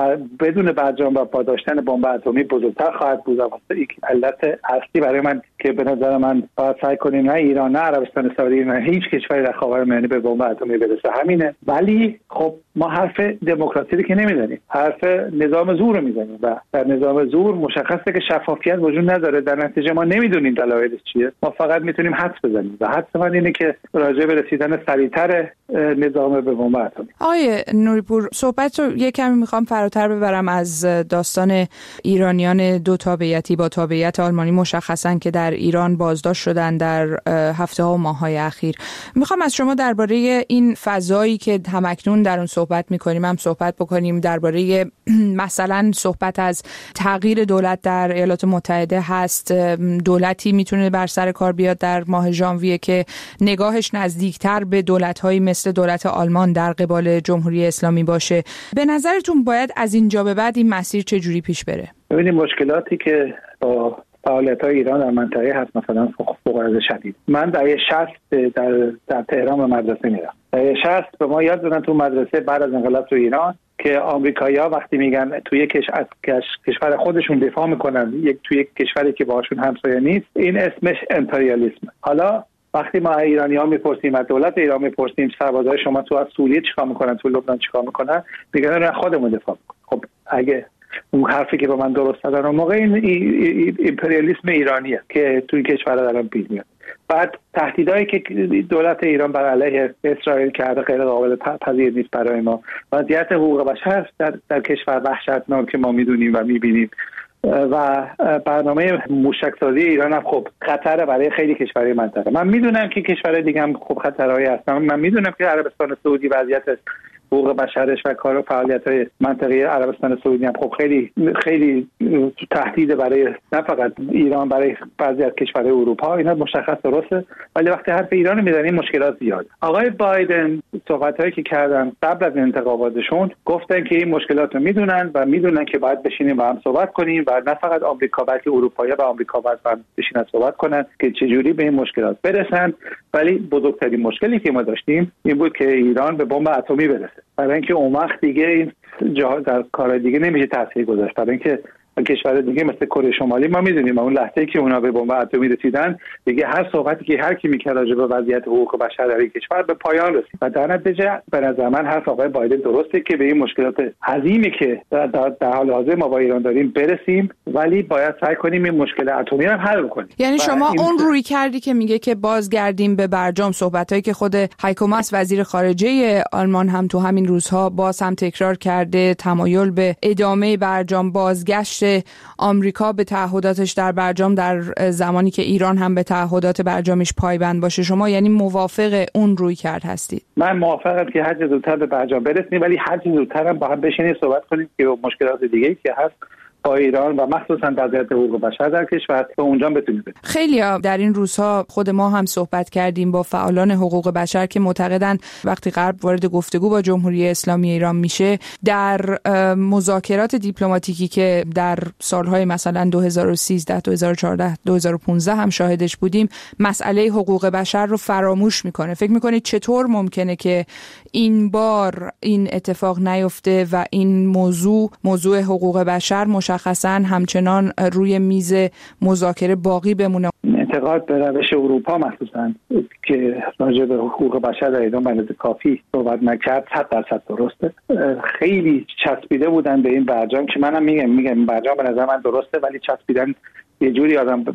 بدون برجام و با داشتن بمب اتمی بزرگتر خواهد بود. واسه یک علت اصلی برای من که به نظر من باید سعی کنیم نه ایران، نه عربستان سعودی، نه هیچ کشوری در خاورمیانه به بمب اتمی برسه، همینه. ولی خب ما حرف دموکراسی رو که نمیزنیم، حرف نظام زور رو میزنیم و در نظام زور مشخصه که شفافیت وجود نداره. در نتیجه ما نمیدونیم دلایلش چیه، ما فقط میتونیم حدس بزنیم و حدس من اینه که راجع به رسیدن سریعتر نظام به بمب اتمی. آقای نوری‌پور، صحبت رو یک کمی میخوام فراتر ببرم از داستان ایرانیان دو تابعیتی با تابعیت آلمانی مشخصاً که در ایران بازداشت شدن در هفته‌ها و ماه‌های اخیر. میخوام از شما درباره این فضایی که همکنون در اون صحبت میکنیم هم صحبت بکنیم، درباره مثلا صحبت از تغییر دولت در ایالات متحده هست. دولتی میتونه بر سر کار بیاد در ماه ژانویه که نگاهش نزدیکتر به دولت‌هایی مثل دولت آلمان در قبال جمهوری اسلامی باشه. به نظرتون باید از اینجا به بعد این مسیر چجوری پیش بره؟ ببینید مشکلاتی که با فعالیت‌های ایران در منطقه هست، مثلا فقر شدید. من دهه 60 در تهران به مدرسه میرم. دهه 60 به ما یاد دادن تو مدرسه بعد از انقلاب تو ایران که آمریکایی‌ها وقتی میگن توی کشور خودشون دفاع میکنن توی یک کشوری که باهاشون همسایه نیست، این اسمش امپریالیسم. حالا وقتی ما ایرانی‌ها میپرسیم، از دولت ایران میپرسیم سربازای شما تو از سوریه چیکار میکنن، تو لبنان چیکار میکنن، میگن نه خودمون دفاع میکنیم. خب اگه اون حرفی که با من درست زدن اون موقع این ایمپریالیسم ایرانیه که توی کشور دارن پیش میاد. بعد تهدیدایی که دولت ایران بر علیه اسرائیل کرده غیر قابل پذیر نیست برای ما. وضعیت حقوق بشر در کشور وحشتناک که ما میدونیم و میبینیم و برنامه موشکسازی ایران هم خب خطر برای خیلی کشورهای منطقه. من میدونم که کشورهای دیگه هم خب خطرهایی هستن. من میدونم که عربستان سعودی وضعیت حقوق بشرش و کار و فعالیت‌های منطقه عربستان سعودی هم خب خیلی خیلی تهدید برای نه فقط ایران، برای بعضی از کشورهای اروپا. اینا مشخص درسته، ولی وقتی حرف ایران میزنیم مشکلات زیاده. آقای بایدن صحبتایی که کردن قبل از انتخاباتشون گفتن که این مشکلات رو میدونن که باید بشینیم با هم صحبت کنیم و نه فقط آمریکا بلکه اروپایی‌ها و آمریکا باید بشینن صحبت کنن که چجوری به این مشکلات برسن. ولی بزرگترین مشکلی که ما داشتیم این بود که ایران به بمب اتمی برسه. برای اینکه اون وقت دیگه این در کارهای دیگه نمیشه تاثیر گذاشت. برای اینکه کشور دیگه مثل کره شمالی ما میدونیم اون لحظه‌ای که اونا به بمب اتمی رسیدن دیگه هر صحبتی که هر کی میکرد راجع به وضعیت حقوق بشر در این کشور به پایان رسید. و در نتیجه به نظر من حرف آقای بایدن درسته که به این مشکلات عظیمی که در حال حاضر ما با ایران داریم برسیم، ولی باید سعی کنیم این مشکل اتمی رو حل کنیم. یعنی شما اون روی کردی که میگه که بازگردیم به برجام، صحبتایی که خود هایکو ماس وزیر خارجه آلمان هم تو همین روزها باز هم تکرار کرده، تمایل به ادامه برجام، بازگشت آمریکا به تعهداتش در برجام در زمانی که ایران هم به تعهدات برجامش پایبند باشه. شما یعنی موافق اون روی کرد هستید؟ من موافقم که هر چه زودتر به برجام برسیم، ولی هر چه زودتر هم با هم بشینیم صحبت کنیم که مشکلات دیگه‌ای که هست با ایران و مخصوصا وضعیت حقوق بشر در کشور به اونجا بتونیم برسیم. خیلی در این روزها خود ما هم صحبت کردیم با فعالان حقوق بشر که معتقدن وقتی غرب وارد گفتگو با جمهوری اسلامی ایران میشه، در مذاکرات دیپلماتیکی که در سالهای مثلا 2013 2014 2015 هم شاهدش بودیم، مسئله حقوق بشر رو فراموش میکنه. فکر میکنید چطور ممکنه که این بار این اتفاق نیفته و این موضوع حقوق بشر مشخصاً همچنان روی میز مذاکره باقی بمونه؟ انتقاد به روش اروپا مخصوصاً که راجع به حقوق بشر در ایران به کافی صحبت نکرد 100% درسته. خیلی چسبیده بودن به این برجام که منم میگم برجام به نظر من درسته، ولی چسبیدن یه جوری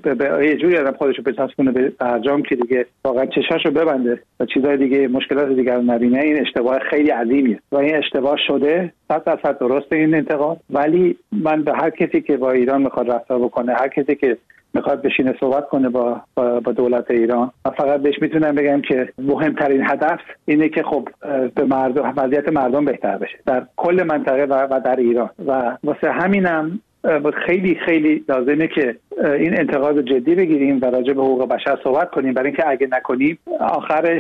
آدم خودشو بچسبونه به برجام که دیگه واقعا چشاشو ببنده و چیزای دیگه مشکلات دیگر رو نبینه. این اشتباه خیلی عظیمیه و این اشتباه شده. 100% درسته این انتقاد، ولی من به هر کسی که با ایران میخواد رفتار بکنه، هر کسی که میخواد بشینه صحبت کنه با دولت ایران، و فقط بهش میتونم بگم که مهمترین هدف اینه که خب به وضعیت مردم بهتر بشه در کل منطقه و در ایران. و واسه همینم خیلی خیلی لازمه که این انتقاد جدی بگیریم و راجع به حقوق بشر صحبت کنیم، برای اینکه اگه نکنیم آخرش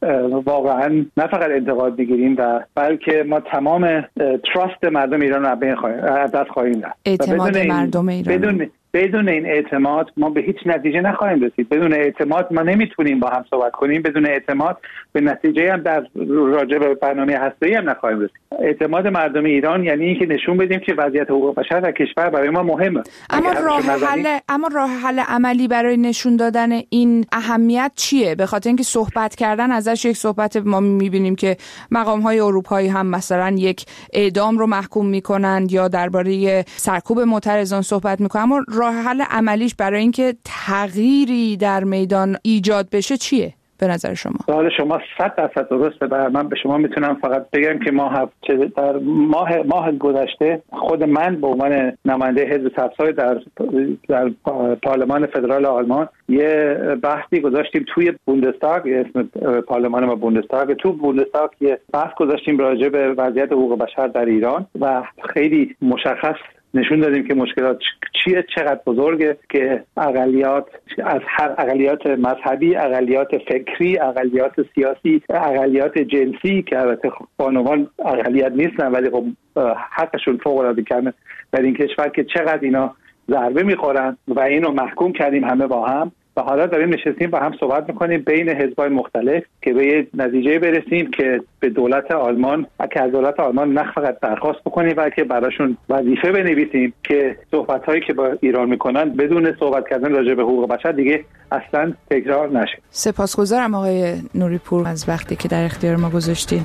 واقعا نه فقط انتقاد بگیریم و بلکه ما تمام تراست مردم ایران رو از دست خواهیم رفت. اعتماد مردم ایران بدون این اعتماد ما به هیچ نتیجه نخواهیم رسید. بدون اعتماد ما نمیتونیم با هم صحبت کنیم. بدون اعتماد به نتیجه هم در راجع به برنامه هسته‌ای هم نخواهیم رسید. اعتماد مردم ایران یعنی اینکه نشون بدیم که وضعیت حقوق بشر در کشور برای ما مهمه. اما راه حل عملی برای نشون دادن این اهمیت چیه؟ به خاطر اینکه صحبت کردن ازش یک صحبت ما میبینیم که مقام‌های اروپایی هم مثلا یک اعدام رو محکوم میکنن یا درباره سرکوب معترضان صحبت میکنن، اما راه حل عملیش برای اینکه تغییری در میدان ایجاد بشه چیه به نظر شما؟ سوال شما 100% درسته. من به شما میتونم فقط بگم که در ماه گذشته خود من به عنوان نماینده حزب سبزهای در پارلمان فدرال آلمان یه بحثی گذاشتیم توی بوندستاگ، اسم پارلمان ما بوندستاگ. تو بوندستاگ یه بحث گذاشتیم راجع به وضعیت حقوق بشر در ایران و خیلی مشخص نشون دادیم که مشکلات چیه، چقدر بزرگه که اقلیت از هر اقلیت مذهبی، اقلیت فکری، اقلیت سیاسی، اقلیت جنسی که البته بانوان اقلیت نیستن ولی خب حقشون فوق‌العاده کمه در این کشور، که چقدر اینا ضربه میخورن و اینو محکوم کردیم همه با هم. و حالا داریم نشستیم با هم صحبت میکنیم بین حزب‌های مختلف که به یه نتیجه برسیم که به دولت آلمان نه فقط درخواست بکنیم بلکه براشون وظیفه بنویسیم که صحبت‌هایی که با ایران میکنن بدون صحبت کردن راجع به حقوق بشر دیگه اصلا تکرار نشه. سپاسگزارم آقای نوری پور از وقتی که در اختیار ما گذاشتین.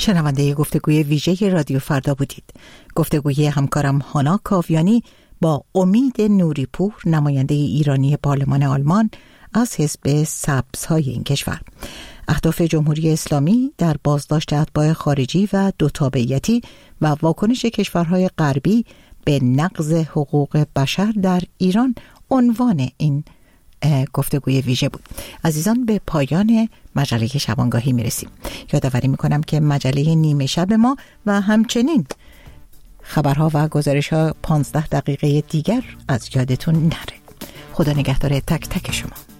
شنونده گفتگوی ویژه رادیو فردا بودید. گفتگوی همکارم هانا کاویانی با امید نوریپور، نماینده ایرانی پارلمان آلمان از حزب سبزهای این کشور. اهداف جمهوری اسلامی در بازداشت اتباع خارجی و دوتابعیتی و واکنش کشورهای غربی به نقض حقوق بشر در ایران عنوان این گفتگوی ویژه بود. عزیزان، به پایان مجله شبانگاهی میرسیم. یادآوری میکنم که مجله نیمه شب ما و همچنین خبرها و گزارش‌ها 15 دقیقه دیگر از یادتون نره. خدا نگهدار تک تک شما.